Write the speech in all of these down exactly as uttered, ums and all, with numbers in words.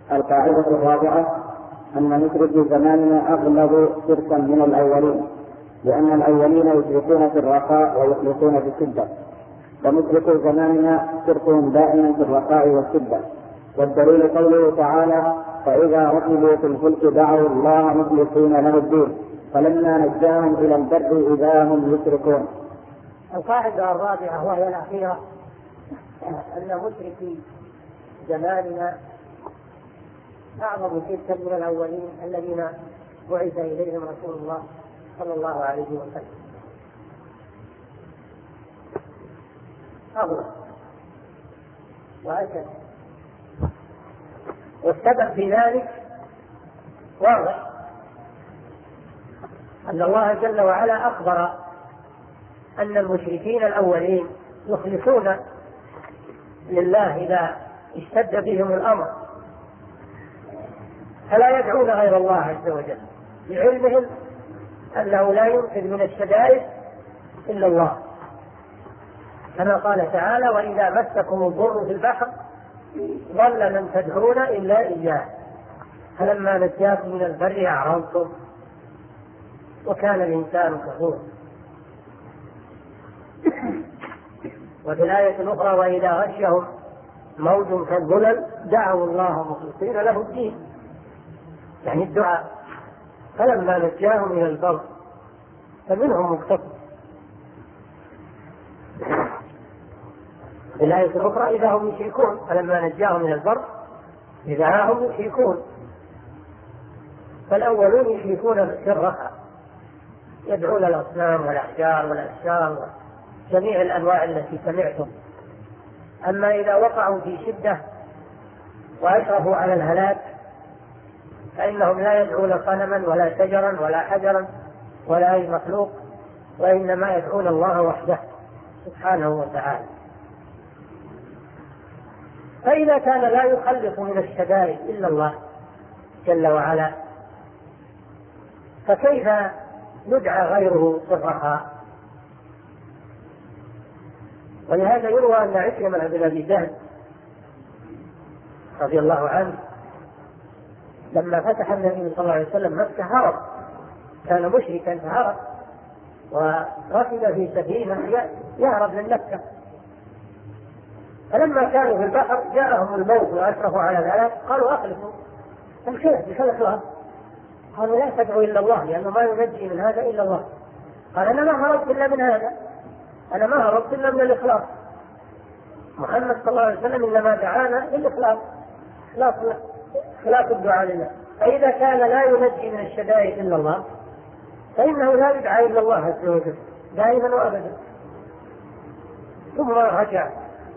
القاعدة الرابعة أن مشركي زماننا أغلب شركا من الأولين، لأن الأولين يشركون في الرخاء ويخلصون في الشدة، ومشركو زماننا شركهم دائما في الرخاء والشدة. والدليل قوله تعالى: فإذا ركبوا في الفلك دعوا الله مخلصين له الدين فلما نجاهم إلى البر إذا هم يشركون. القاعدة الرابعة وهي الأخيرة أن مشركي زماننا أعظم شركا من الأولين الذين بعث إليهم رسول الله صلى الله عليه وسلم. أظلم وأشد، والسبب في ذلك واضح، أن الله جل وعلا أخبر أن المشركين الأولين يخلصون لله إذا اشتد بهم الأمر، فلا يدعون غير الله عز وجل، لعلمهم أنه لا ينقذ من الشدائد إلا الله، كما قال تعالى: وإذا مسكم الضر في البحر ضل من تدعون إلا إياه فلما نجاكم من البر أعرضتم وكان الإنسان كفورا. وفي الآية الأخرى: وإذا غشيهم موج كالظلل دعوا الله مخلصين له الدين، يعني الدعاء، فلما نجاهم إلى البر فمنهم مقتصد. في الآية الأخرى: إذا هم يشركون، فلما نجاهم إلى البر إذا هم يشركون. فالأولون يشركون في الرخاء، يدعون الأصنام والأحجار والأشجار وجميع الأنواع التي سمعتم. أما إذا وقعوا في شدة وأشرفوا على الهلاك فإنهم لا يدعون صنما ولا شجرا ولا حجرا ولا أي مخلوق، وإنما يدعون الله وحده سبحانه وتعالى. فإذا كان لا يخلص من الشدائد إلا الله جل وعلا، فكيف يدعى غيره في الرخاء؟ ولهذا يروى أن عكرمة بن أبي جهل رضي الله عنه لما فتح النبي صلى الله عليه وسلم مكة هرب، كان مشركا فهرب وركب في سفينة يهرب من مكة، فلما كانوا في البحر جاءهم الموت وأشرفوا على الهلاك قالوا: أخلصوا الكيف بخلق. قالوا: لا تدعوا إلا الله، لأنه ما ينجي من هذا إلا الله. قال: أنا ما هربت إلا من هذا، أنا ما هربت إلا من الإخلاص. محمد صلى الله عليه وسلم إنما دعانا للإخلاص، إخلاص الدعاء لله. فإذا كان لا ينجي من الشدائد إلا الله فإنه لا يدعى إلا الله عز وجل دائما وأبدا. ثم رجع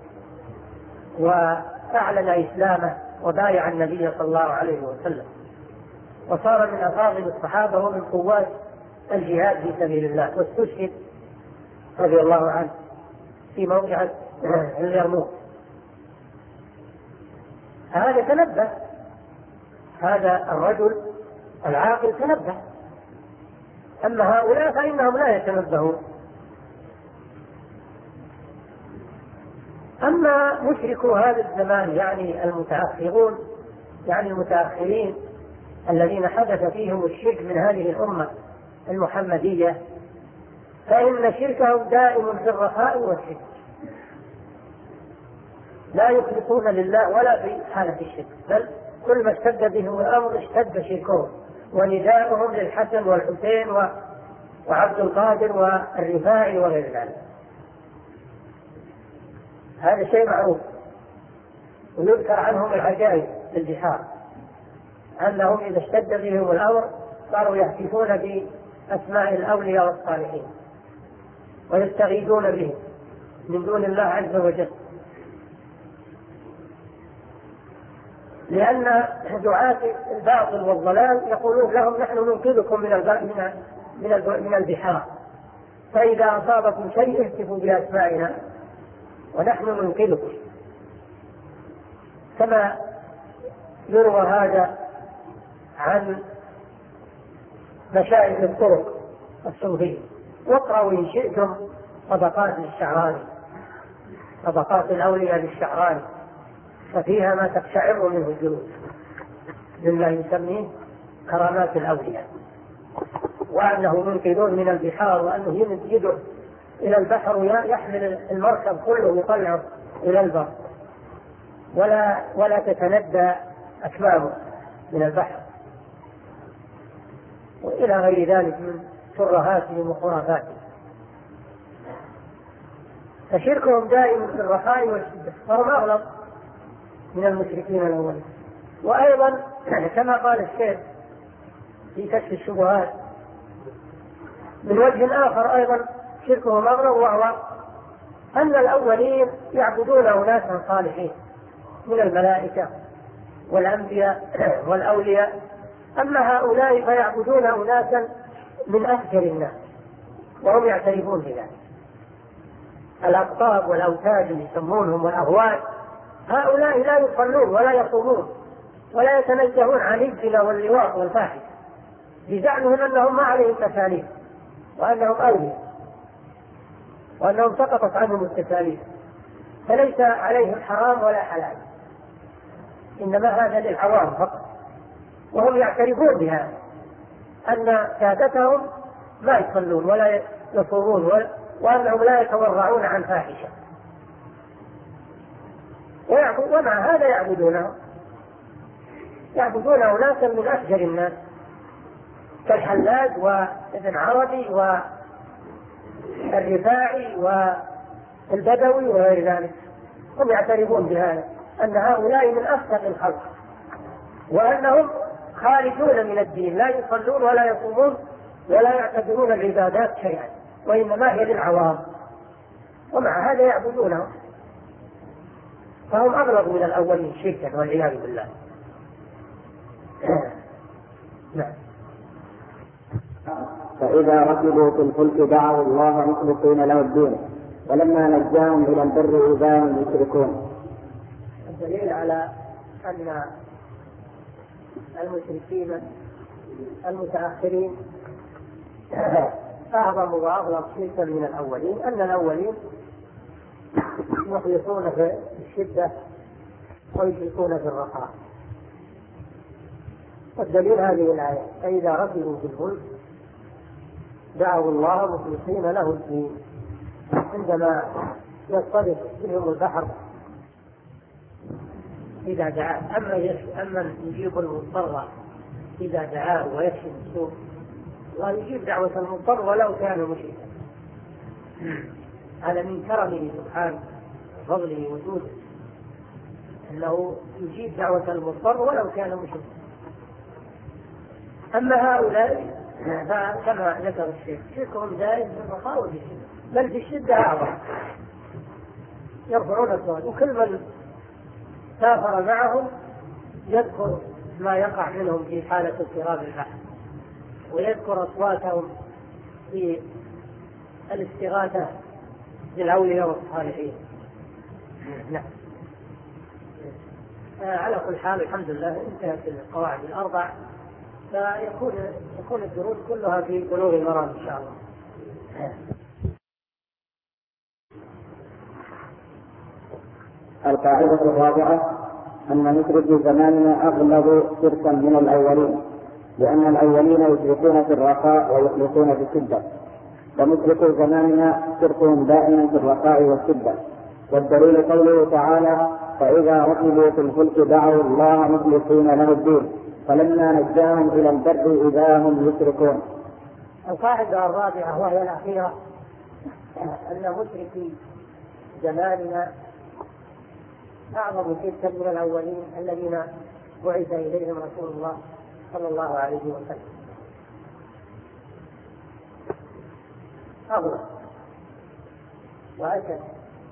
وأعلن إسلامه وبايع النبي صلى الله عليه وسلم، وصار من أفاضل الصحابة ومن قوات الجهاد في سبيل الله، واستشهد رضي الله عنه في موقع اليرموك. هذا تنبه، هذا الرجل العاقل تنبه. أما هؤلاء فإنهم لا يتنبهون. أما مشركو هذا الزمان يعني المتأخرون، يعني المتأخرين الذين حدث فيهم الشرك من هذه الأمة المحمدية، فإن شركهم دائم في الرخاء والشرك، لا يخلصون لله ولا في حالة الشرك، بل كل ما اشتد بهم الأمر اشتد شركهم، ونداؤهم للحسن والحسين وعبد القادر والرفاعي وغير ذلك. هذا شيء معروف، ويذكر عنهم العجائب في البحار أنهم إذا اشتد بهم الأمر صاروا يهتفون بأسماء الأولياء والصالحين ويستغيثون بهم من دون الله عز وجل، لأن دعاة الباطل والضلال يقولون لهم: نحن ننقذكم من من البحار، فإذا أصابكم شيء اهتفوا بأسمائنا ونحن ننقذكم. كما يروى هذا عن مشايخ الطرق الصوفية. واقرأوا إن شئتم طبقات للشعراني، طبقات الأولياء للشعراني، ففيها ما تقشعر منه الجلود. مما يسميه كرامات الأولياء، وأنه منقذون من البحار، وأنه يمد يده إلى البحر ويحمل المركب كله ويطلعه إلى البر، ولا ولا تتندى أكمامه من البحر، وإلى غير ذلك من ترهاتهم وخرافاتهم. فشركهم دائم في الرخاء والشدة، فهم أغلب من المشركين الأولين. وأيضا كما قال الشيخ في كشف الشبهات من وجه آخر أيضا شركهم أغلب، وهو أن الأولين يعبدون أناسا صالحين من الملائكة والأنبياء والأولياء، أما هؤلاء فيعبدون أناسا من أفجر الناس وهم يعترفون بذلك. الأقطاب والأوتاد يسمونهم والأهوال، هؤلاء لا يصلون ولا يصومون ولا يتنزهون عن الزنا واللواط والفاحشة بزعمهم أنهم ما عليهم تكاليف وأنهم أولياء وأنهم سقطت عنهم التكاليف، فليس عليهم حرام ولا حلال، إنما هذا للعوام فقط. وهم يعترفون بها أن سادتهم ما يصلون ولا يصومون وأنهم لا يتورعون عن فاحشة، ومع هذا يعبدونه يعبدون أناسا من أفجر الناس كالحلاج وابن عربي والرفاعي والبدوي وغير ذلك. هم يعترفون بهذا أن هؤلاء من أفسق الخلق، وأنهم خارجون من الدين، لا يصلون ولا يصومون ولا يعتبرون العبادات شيئا، وإنما هي للعوام، ومع هذا يعبدونه. فهم أغلب من الأولين شركا والعياذ بالله. نعم. فإذا ركبوا في الفلك دعوا الله مخلصين له الدين ولما نجاهم إلى البر إذا هم يشركون. الدليل على أن المشركين المتأخرين أعظم وأغلب شركا من الأولين أن الأولين يخلصون في الشدة ويشركون في الرخاء. والدليل هذه الآية: فإذا ركبوا في الفلك دعوا الله مخلصين له الدين. عندما يصطدم بهم البحر إذا دعاه، أما أما يجيب المضطر إذا دعاه ويكشف السوء، ويجيب دعوة المضطر ولو كان مشركا. هذا من كرمه سبحانه وفضله وجوده أنه يجيب دعوة المضطر ولو كان مشركا. أما هؤلاء فكما ذكر الشيخ شركهم دائم في الرخاء وفي الشدة، بل في الشدة أعظم، يرفعون الصوت، وكل من سافر معهم يذكر ما يقع منهم في حالة اضطراب البحر، ويذكر أصواتهم في الاستغاثة بالأولياء والصالحين. نعم. على كل حال الحمد لله انتهت القواعد الأربع، فيكون يكون الدروس كلها في بلوغ المرام إن شاء الله. القاعدة الرابعة أن مشركي زماننا أغلب شركا من الأولين، لأن الأولين يشركون في الرخاء ويخلصون في الشدة، ومشركي زماننا شركهم دائما في الرخاء والشدة. والدليل قوله تعالى: فإذا ركبوا في الفلك دعوا الله مخلصين له الدين فلما نجاهم إلى البر إذا هم يشركون. القاعدة الرابعة وهي الأخيرة أن مشركي زماننا أعظم شركا من الأولين الذين بعث إليهم رسول الله صلى الله عليه وسلم. أغلب وأشد،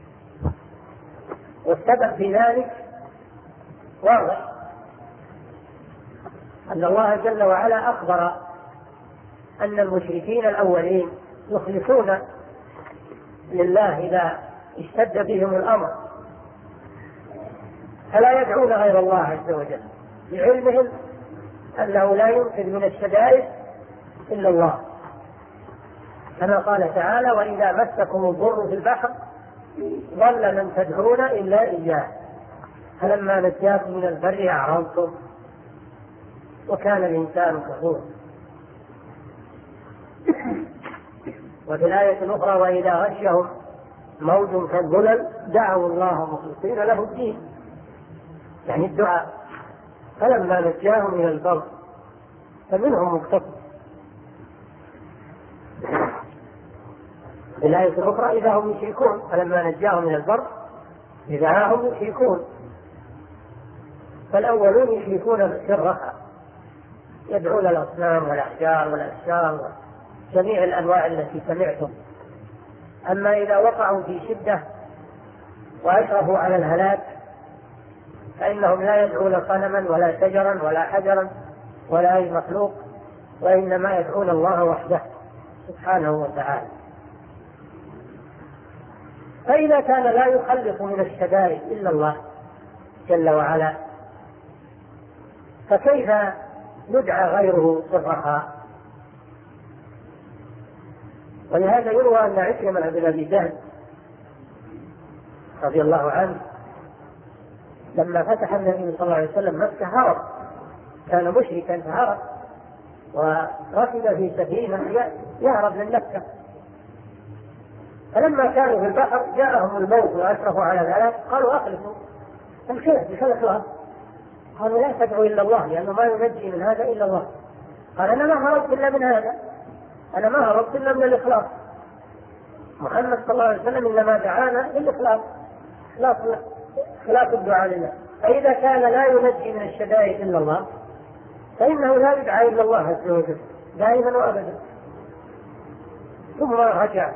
والسبب في ذلك واضح، أن الله جل وعلا أخبر أن المشركين الأولين يخلصون لله إذا اشتد بهم الأمر، فلا يدعون غير الله عز وجل، بعلمهم أنه لا ينقذ من الشدائد إلا الله، كما قال تعالى: وإذا مسكم الضر في البحر ضل من تدعون إلا إياه فلما نجاكم من البر أعرضتم. وكان الإنسان كفورا. وفي الآية الأخرى وإذا غشهم موج كالظلل دعوا الله مخلصين له الدين، يعني الدعاء. فلما نجاهم إلى البر فمنهم مقتصد. في الآية الأخرى إذا هم يشركون، فلما نجاهم إلى البر إذا هم يشركون. فالأولون يشركون في الرخاء، يدعون الأصنام والأحجار والأشجار وجميع الأنواع التي سمعتم. أما إذا وقعوا في شدة وأشرفوا على الهلاك فإنهم لا يدعون صنما ولا شجرا ولا حجرا ولا أي مخلوق، وإنما يدعون الله وحده سبحانه وتعالى. فإذا كان لا يخلص من الشدائد إلا الله جل وعلا، فكيف يدعى غيره في الرخاء؟ ولهذا يروى أن عكرمة بن أبي جهل رضي الله عنه لما فتح النبي صلى الله عليه وسلم مكة هرب، كان مشركا فهرب وركب في سفينة يهرب من مكة. فلما كانوا في البحر جاءهم الموت وأشرفوا على ذلك قالوا أخلصوا الخير بخلصها. قالوا لا تدعوا إلا الله لأنه ما ينجي من هذا إلا الله. قال أنا ما هربت إلا من هذا، أنا ما هربت إلا من الإخلاص. محمد صلى الله عليه وسلم إنما دعانا للإخلاص، إخلاص إخلاص الدعاء لله. فإذا كان لا ينجي من الشدائد إلا الله فإنه لا يدعى إلا الله عز وجل دائما وأبدا. ثم رجع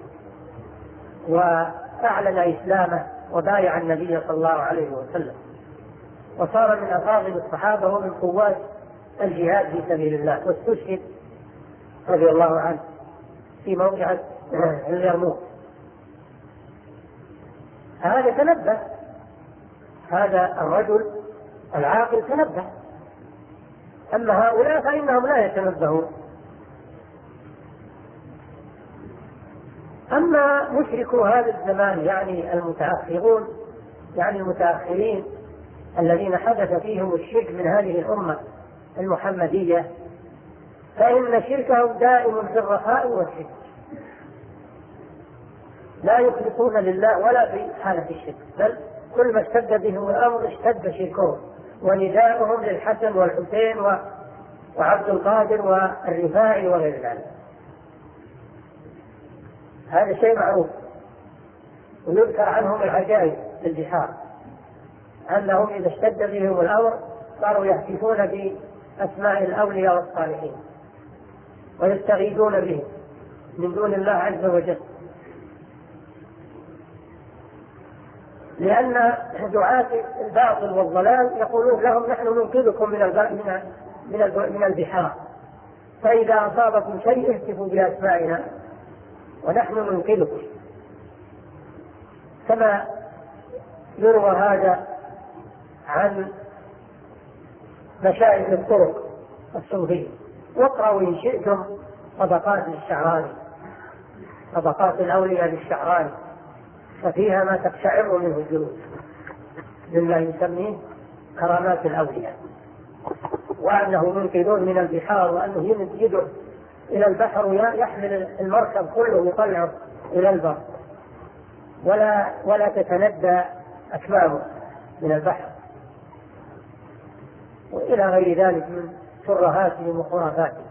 وأعلن إسلامه وبايع النبي صلى الله عليه وسلم، وصار من أفاضل الصحابة ومن قوات الجهاد في سبيل الله، واستشهد رضي الله عنه في موقع اليرموك. هذا تنبه، هذا الرجل العاقل تنبه. أما هؤلاء فإنهم لا يتنبهون. أما مشركو هذا الزمان يعني المتأخرون، يعني المتأخرين الذين حدث فيهم الشرك من هذه الأمة المحمدية، فإن شركهم دائم في الرخاء والشرك، لا يخلصون لله ولا في حالة الشرك، بل كل ما اشتد بهم الأمر اشتد شركهم ونداؤهم للحسن والحسين وعبد القادر والرفاعي وغير ذلك. هذا شيء معروف. ويذكر عنهم العجائب في البحار أنهم إذا اشتد بهم الأمر صاروا يهتفون بأسماء الأولياء والصالحين ويستغيثون بهم من دون الله عز وجل، لأن دعاة الباطل والضلال يقولون لهم نحن ننقذكم من من البحار، فإذا أصابكم شيء اهتفوا بأسمائنا ونحن ننقذكم. كما يروى هذا عن مشايخ الطرق الصوفية. واقرأوا إن شئتم طبقات للشعراني، طبقات الأولياء للشعراني، ففيها ما تقشعر منه الجلود مما يسميه كرامات الأولياء، وأنه منقذون من البحار، وأنه يدعو إلى البحر ويحمل المركب كله ويطلعه إلى البر ولا ولا تتندى أكمامه من البحر، وإلى غير ذلك من ترهاتهم وخرافاتهم.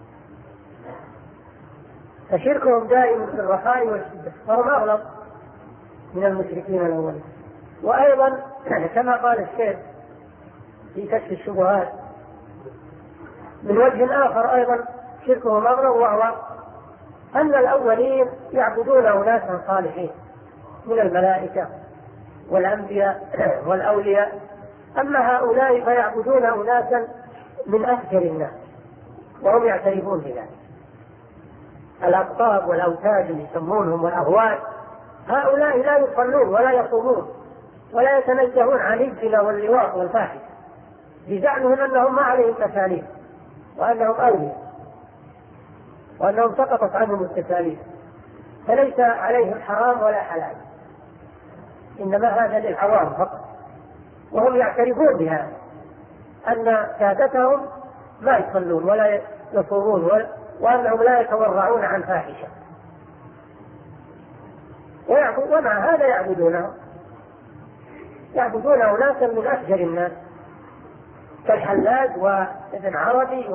فشركهم دائم في الرخاء والشدة، فهم أغلب من المشركين الأولين. وأيضا كما قال الشيخ في كشف الشبهات من وجه آخر أيضا شركهم أغلب، وهو أن الأولين يعبدون أناسا صالحين من الملائكة والأنبياء والأولياء، أما هؤلاء فيعبدون أناسا من أفجر الناس وهم يعترفون بذلك. الأقطاب والأوتاد اللي يسمونهم والأهوال، هؤلاء لا يصلون ولا يصومون ولا يتنزهون عن الزنا واللواط والفاحشة بزعمهم أنهم ما عليهم تكاليف وأنهم أولياء وأنهم سقطت عنهم التكاليف، فليس عليهم حرام ولا حلال، إنما هذا للعوام فقط. وهم يعترفون بها أن سادتهم ما يصلون ولا يصومون وأنهم لا يتورعون عن فاحشة، ومع هذا يعبدونه يعبدون أناسا من أفجر الناس كالحلاج وابن عربي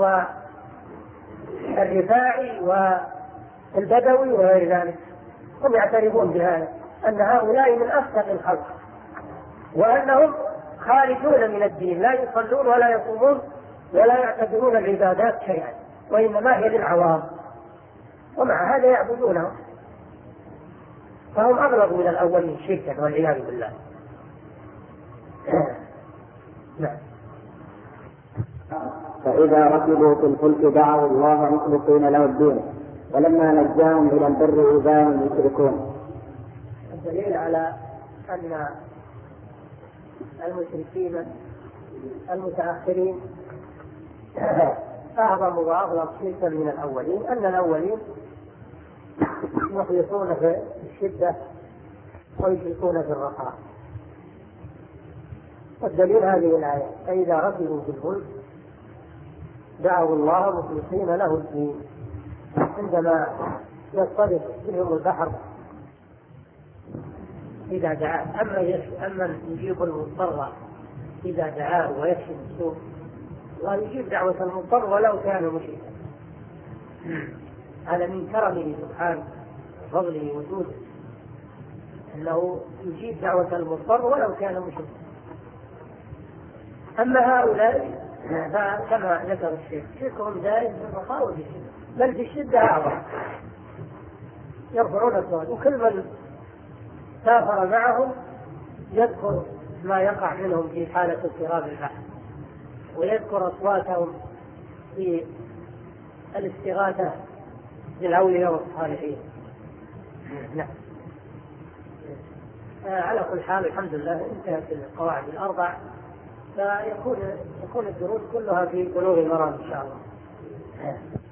والرفاعي والبدوي وغير ذلك. هم يعترفون بهذا، أن هؤلاء من أفسق الخلق، وأنهم خارجون من الدين، لا يصلون ولا يصومون ولا يعتبرون العبادات شيئا، وإنما هي للعوام، ومع هذا يعبدونه، فهم أغلب من الأولين شركا والعياذ بالله. نعم. فإذا ركبوا في الفلك دعوا الله مخلصين له الدين ولما نجاهم إلى البر إذا هم يشركون. الدليل على أن المشركين المتأخرين أعظم وأغلظ شركا من الأولين أن الأولين يخلصون في الشدة ويشركون في الرخاء. والدليل هذه الآية: فإذا ركبوا في الفلك دعوا الله مخلصين له الدين. عندما يضطرب بهم البحر إذا دعاه، أما أما يجيب المضطر إذا دعاه ويكشف السوء، ويجيب دعوة المضطر ولو كان مشركا. هذا من كرمه سبحانه وفضله وجوده، أنه يجيب دعوة المضطر ولو كان مشركا. أما هؤلاء كما ذكر الشيخ شركهم دائم في الرخاء وفي الشدة، بل في الشدة أعظم، يرفعون الصوت، وكل من سافر معهم يذكر ما يقع منهم في حالة اضطراب البحر، ويذكر أصواتهم في الاستغاثة بالأولياء والصالحين. نعم. على كل حال الحمد لله انتهت القواعد الأربع، فيكون يكون الدروس كلها في بلوغ المرام إن شاء الله.